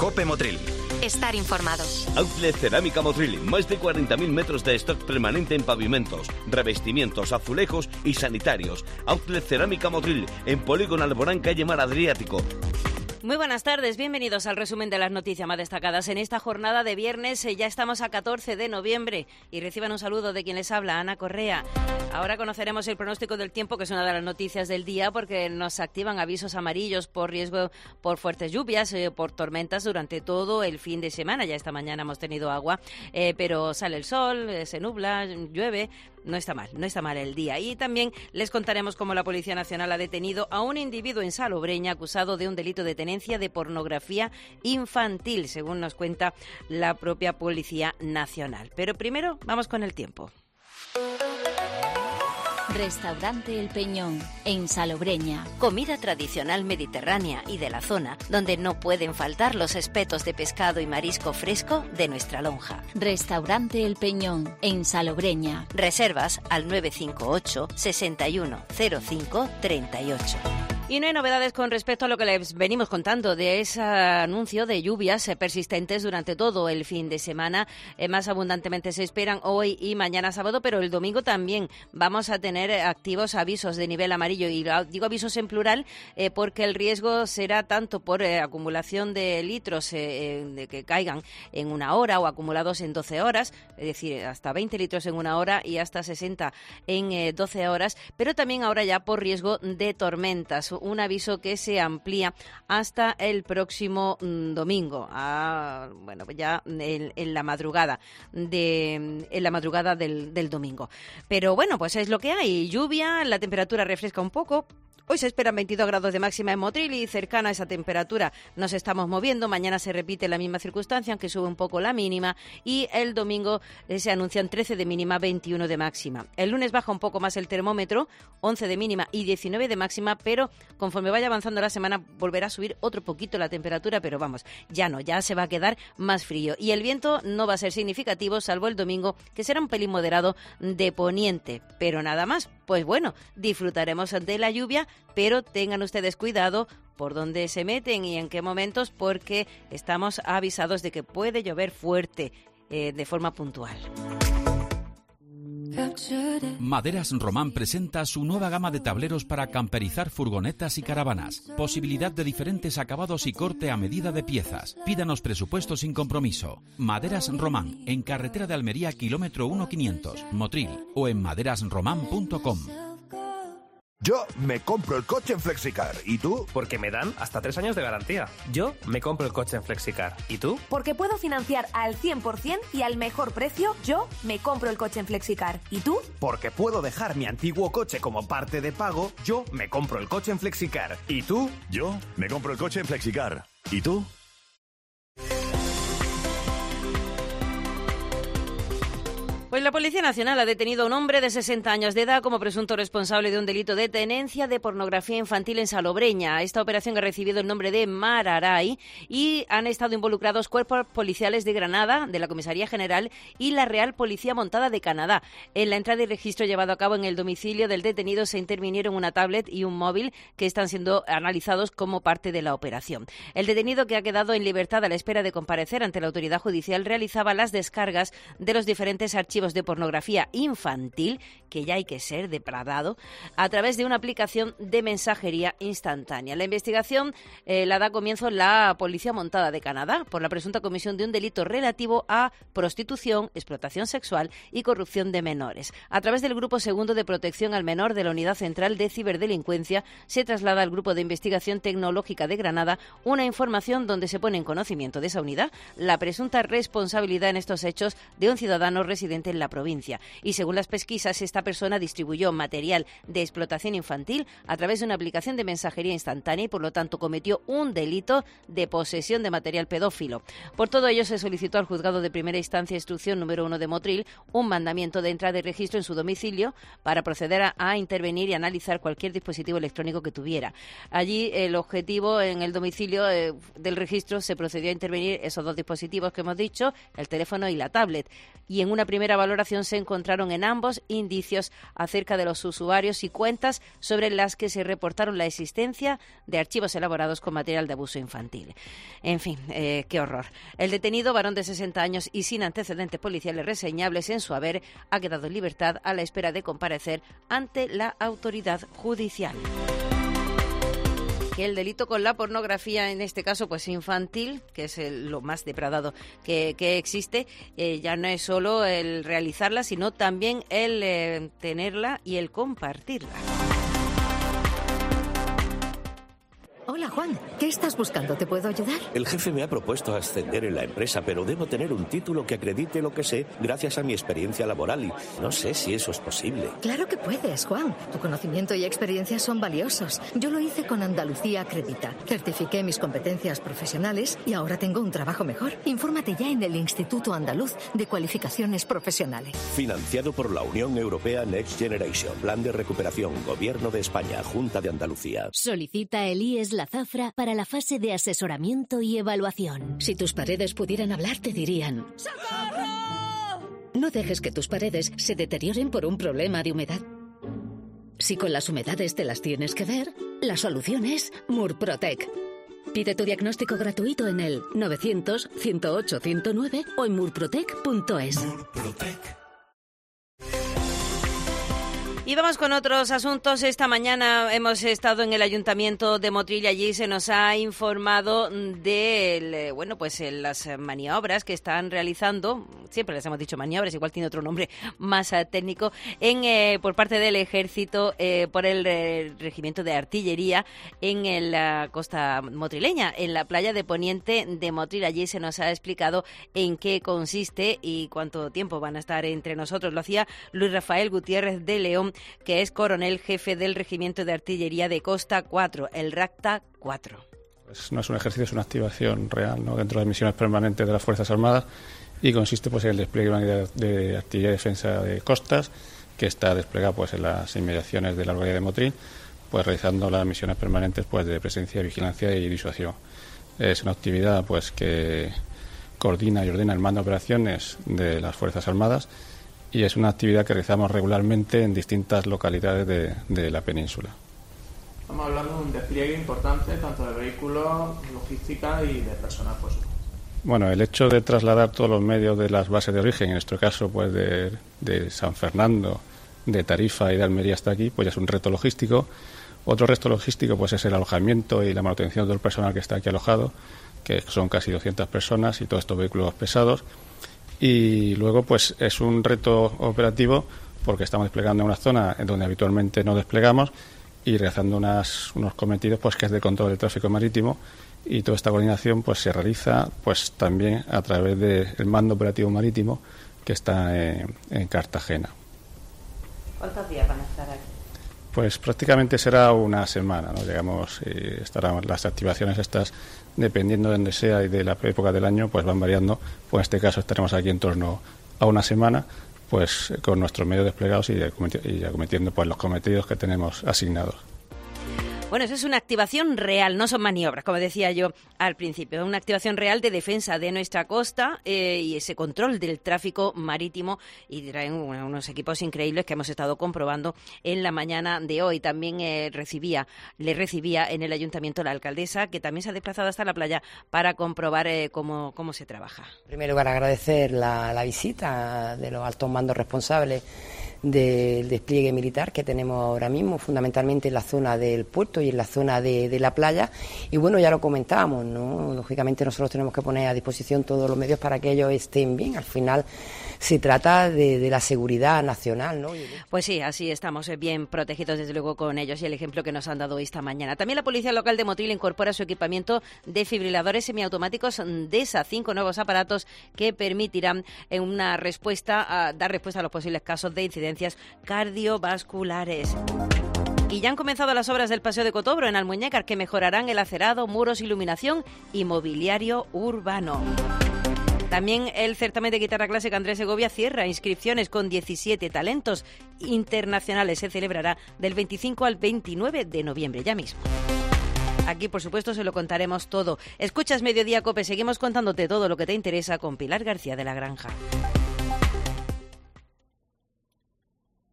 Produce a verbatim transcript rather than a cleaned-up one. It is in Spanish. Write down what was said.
COPE Motril. Estar informado. Outlet Cerámica Motril, más de cuarenta mil metros de stock permanente en pavimentos, revestimientos, azulejos y sanitarios. Outlet Cerámica Motril, en Polígono Alborán, calle Mar Adriático. Muy buenas tardes, bienvenidos al resumen de las noticias más destacadas. En esta jornada de viernes eh, ya estamos a catorce de noviembre y reciban un saludo de quien les habla, Ana Correa. Ahora conoceremos el pronóstico del tiempo, que es una de las noticias del día, porque nos activan avisos amarillos por riesgo por fuertes lluvias, eh, por tormentas durante todo el fin de semana. Ya esta mañana hemos tenido agua, eh, pero sale el sol, eh, se nubla, llueve. No está mal, no está mal el día. Y también les contaremos cómo la Policía Nacional ha detenido a un individuo en Salobreña acusado de un delito de tenencia de pornografía infantil, según nos cuenta la propia Policía Nacional. Pero primero vamos con el tiempo. Restaurante El Peñón, en Salobreña. Comida tradicional mediterránea y de la zona, donde no pueden faltar los espetos de pescado y marisco fresco de nuestra lonja. Restaurante El Peñón, en Salobreña. Reservas al nueve cinco ocho, seis uno cero cinco, tres ocho. Y no hay novedades con respecto a lo que les venimos contando de ese anuncio de lluvias persistentes durante todo el fin de semana. Eh, más abundantemente se esperan hoy y mañana sábado, pero el domingo también vamos a tener activos avisos de nivel amarillo. Y digo avisos en plural eh, porque el riesgo será tanto por eh, acumulación de litros eh, de que caigan en una hora o acumulados en doce horas, es decir, hasta veinte litros en una hora y hasta sesenta en eh, doce horas, pero también ahora ya por riesgo de tormentas. Un aviso que se amplía hasta el próximo mm, domingo, a, bueno, ya en, en la madrugada de en la madrugada del, del domingo. Pero bueno, pues es lo que hay. Lluvia, la temperatura refresca un poco. Hoy se esperan veintidós grados de máxima en Motril y cercana a esa temperatura nos estamos moviendo. Mañana se repite la misma circunstancia, aunque sube un poco la mínima. Y el domingo eh, se anuncian trece de mínima, veintiuno de máxima. El lunes baja un poco más el termómetro, once de mínima y diecinueve de máxima, pero conforme vaya avanzando la semana volverá a subir otro poquito la temperatura, pero vamos, ya no, ya se va a quedar más frío. Y el viento no va a ser significativo, salvo el domingo, que será un pelín moderado de poniente, pero nada más. Pues bueno, disfrutaremos de la lluvia, pero tengan ustedes cuidado por dónde se meten y en qué momentos, porque estamos avisados de que puede llover fuerte eh, de forma puntual. Maderas Román presenta su nueva gama de tableros para camperizar furgonetas y caravanas. Posibilidad de diferentes acabados y corte a medida de piezas. Pídanos presupuesto sin compromiso. Maderas Román, en carretera de Almería, kilómetro uno quinientos, Motril, o en maderas román punto com. Yo me compro el coche en Flexicar. ¿Y tú? Porque me dan hasta tres años de garantía. Yo me compro el coche en Flexicar. ¿Y tú? Porque puedo financiar al cien por ciento y al mejor precio. Yo me compro el coche en Flexicar. ¿Y tú? Porque puedo dejar mi antiguo coche como parte de pago. Yo me compro el coche en Flexicar. ¿Y tú? Yo me compro el coche en Flexicar. ¿Y tú? Pues la Policía Nacional ha detenido a un hombre de sesenta años de edad como presunto responsable de un delito de tenencia de pornografía infantil en Salobreña. Esta operación ha recibido el nombre de Mararay y han estado involucrados cuerpos policiales de Granada, de la Comisaría General y la Real Policía Montada de Canadá. En la entrada y registro llevado a cabo en el domicilio del detenido se intervinieron una tablet y un móvil que están siendo analizados como parte de la operación. El detenido, que ha quedado en libertad a la espera de comparecer ante la autoridad judicial, realizaba las descargas de los diferentes archivos de pornografía infantil, que ya hay que ser depravado, a través de una aplicación de mensajería instantánea. La investigación eh, la da comienzo la Policía Montada de Canadá por la presunta comisión de un delito relativo a prostitución, explotación sexual y corrupción de menores. A través del Grupo Segundo de Protección al Menor de la Unidad Central de Ciberdelincuencia se traslada al Grupo de Investigación Tecnológica de Granada una información donde se pone en conocimiento de esa unidad la presunta responsabilidad en estos hechos de un ciudadano residente en la provincia. Y según las pesquisas, esta persona distribuyó material de explotación infantil a través de una aplicación de mensajería instantánea y, por lo tanto, cometió un delito de posesión de material pedófilo. Por todo ello, se solicitó al Juzgado de Primera Instancia Instrucción número uno de Motril un mandamiento de entrada y registro en su domicilio para proceder a, a intervenir y analizar cualquier dispositivo electrónico que tuviera. Allí, el objetivo en el domicilio eh, del registro se procedió a intervenir esos dos dispositivos que hemos dicho, el teléfono y la tablet. Y en una primera valoración se encontraron en ambos indicios acerca de los usuarios y cuentas sobre las que se reportaron la existencia de archivos elaborados con material de abuso infantil. En fin, eh, qué horror. El detenido, varón de sesenta años y sin antecedentes policiales reseñables en su haber, ha quedado en libertad a la espera de comparecer ante la autoridad judicial. Que el delito con la pornografía, en este caso pues infantil, que es el, lo más depredado que, que existe, eh, ya no es solo el realizarla, sino también el eh, tenerla y el compartirla. Hola, Juan. ¿Qué estás buscando? ¿Te puedo ayudar? El jefe me ha propuesto ascender en la empresa, pero debo tener un título que acredite lo que sé gracias a mi experiencia laboral y no sé si eso es posible. Claro que puedes, Juan. Tu conocimiento y experiencia son valiosos. Yo lo hice con Andalucía Acredita. Certifiqué mis competencias profesionales y ahora tengo un trabajo mejor. Infórmate ya en el Instituto Andaluz de Cualificaciones Profesionales. Financiado por la Unión Europea Next Generation. Plan de recuperación. Gobierno de España. Junta de Andalucía. Solicita el I E S La Zafra para la fase de asesoramiento y evaluación. Si tus paredes pudieran hablar, te dirían: ¡socorro! No dejes que tus paredes se deterioren por un problema de humedad. Si con las humedades te las tienes que ver, la solución es Murprotec. Pide tu diagnóstico gratuito en el novecientos, ciento ocho, ciento nueve o en murprotec punto es. Murprotec. Y vamos con otros asuntos. Esta mañana hemos estado en el Ayuntamiento de Motril y allí se nos ha informado de bueno, pues las maniobras que están realizando, siempre les hemos dicho maniobras, igual tiene otro nombre más técnico, en eh, por parte del Ejército eh, por el eh, Regimiento de Artillería en el, la costa motrileña, en la playa de Poniente de Motril. Allí se nos ha explicado en qué consiste y cuánto tiempo van a estar entre nosotros. Lo hacía Luis Rafael Gutiérrez de León, que es coronel jefe del Regimiento de Artillería de Costa cuatro, el RACTA cuatro. Pues no es un ejercicio, es una activación real, ¿no?, dentro de las misiones permanentes de las Fuerzas Armadas y consiste pues en el despliegue de una unidad de artillería de defensa de costas que está desplegada pues en las inmediaciones de la localidad de Motril, pues realizando las misiones permanentes pues de presencia, vigilancia y disuasión. Es una actividad pues que coordina y ordena el mando de operaciones de las Fuerzas Armadas y es una actividad que realizamos regularmente en distintas localidades de, de la península. Estamos hablando de un despliegue importante, tanto de vehículos, logística y de personal, por supuesto. Bueno, el hecho de trasladar todos los medios de las bases de origen, en nuestro caso pues de, de San Fernando, de Tarifa y de Almería hasta aquí, pues ya es un reto logístico. Otro reto logístico pues es el alojamiento y la manutención del personal que está aquí alojado, que son casi doscientas personas y todos estos vehículos pesados. Y luego pues es un reto operativo porque estamos desplegando en una zona en donde habitualmente no desplegamos y realizando unas, unos cometidos pues que es de control del tráfico marítimo, y toda esta coordinación pues se realiza pues también a través del mando operativo marítimo que está en, en Cartagena. ¿Cuántos días van a estar aquí? Pues prácticamente será una semana, ¿no? Digamos, eh, estarán las activaciones estas, dependiendo de donde sea y de la época del año, pues van variando. Pues en este caso estaremos aquí en torno a una semana, pues con nuestros medios desplegados y, y acometiendo pues los cometidos que tenemos asignados. Bueno, eso es una activación real, no son maniobras, como decía yo al principio. Una activación real de defensa de nuestra costa eh, y ese control del tráfico marítimo, y traen unos equipos increíbles que hemos estado comprobando en la mañana de hoy. También eh, recibía, le recibía en el ayuntamiento la alcaldesa, que también se ha desplazado hasta la playa para comprobar eh, cómo, cómo se trabaja. En primer lugar, agradecer la, la visita de los altos mandos responsables del despliegue militar que tenemos ahora mismo, fundamentalmente en la zona del puerto y en la zona de, de la playa. Y bueno, ya lo comentábamos, ¿no? Lógicamente nosotros tenemos que poner a disposición todos los medios para que ellos estén bien. Al final se trata de, de la seguridad nacional, ¿no? Pues sí, así estamos bien protegidos desde luego con ellos, y el ejemplo que nos han dado esta mañana. También la Policía Local de Motril incorpora su equipamiento de desfibriladores semiautomáticos D E S A, cinco nuevos aparatos que permitirán en una respuesta a, dar respuesta a los posibles casos de incidencias cardiovasculares. Y ya han comenzado las obras del Paseo de Cotobro en Almuñécar, que mejorarán el acerado, muros, iluminación y mobiliario urbano. También el certamen de guitarra clásica Andrés Segovia cierra inscripciones con diecisiete talentos internacionales. Se celebrará del veinticinco al veintinueve de noviembre, ya mismo. Aquí, por supuesto, se lo contaremos todo. Escuchas Mediodía COPE, seguimos contándote todo lo que te interesa con Pilar García de la Granja.